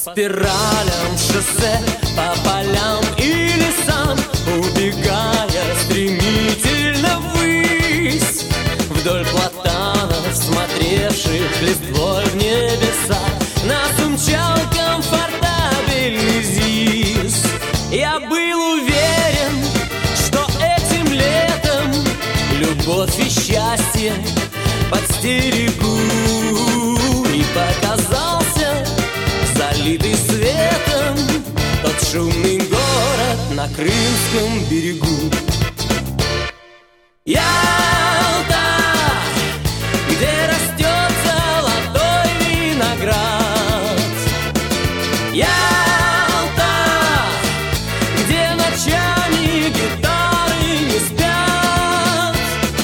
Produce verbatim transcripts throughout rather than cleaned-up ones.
спиралям шоссе, по полям и лесам, убегая стремительно ввысь, вдоль платанов, смотревших листвой в небеса, нас умчал комфортабельный ЗИС. Я был уверен, что этим летом любовь и счастье подстерегу, и показался залитый светом тот шумный город на Крымском берегу. Ялта, где растет золотой виноград. Ялта, где ночами гитары не спят.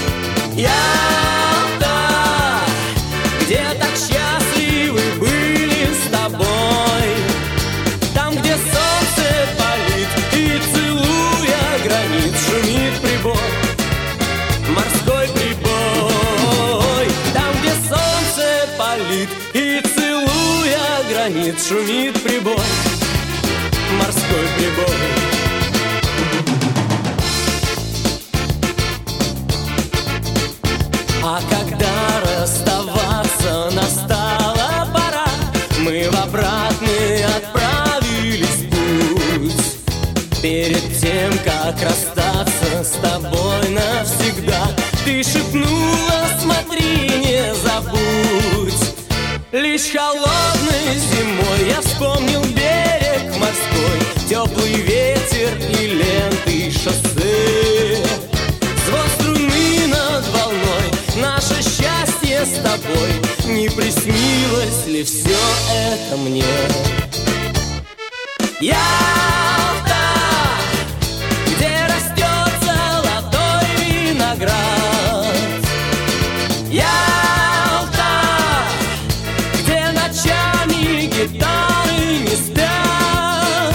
Ялта, где так счастливы были с тобой. Там, где солнце палит и, целуя гранит, шумит прибой. Морской прибой. Там, где солнце палит и, целуя гранит, шумит прибой. Морской прибой. А когда расставаться настала пора, мы в обратный отправились в путь. Перед тем, как расстаться с тобой навсегда, ты шепнула: смотри, не забудь. Лишь холодной зимой я вспомнил берег морской, теплый ветер и ленты шоссе, звон струны над волной, наше счастье с тобой. Не приснилось ли все это мне? Ялта, где растет золотой виноград. Ялта, где ночами гитары не спят.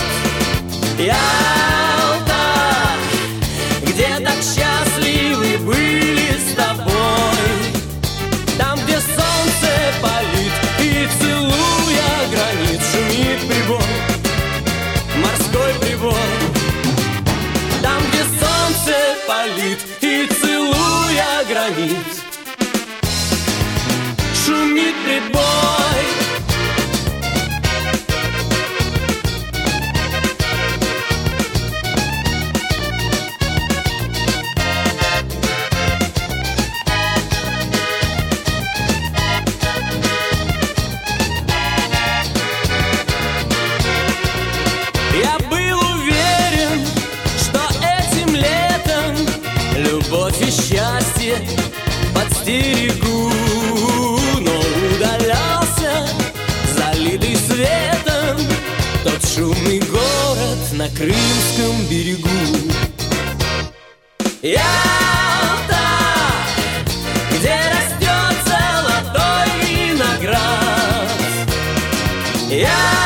Ялта, где так счастливы были с тобой. Там, где солнце палит и, целуя гранит, шумит прибой. Морской прибой. Там, где солнце палит и, целуя гранит, шумит прибой. Я был уверен, что этим летом любовь и счастье подстерегу, но удалялся, залитый светом, тот шумный город на Крымском берегу. Ялта, где растет золотой виноград. Я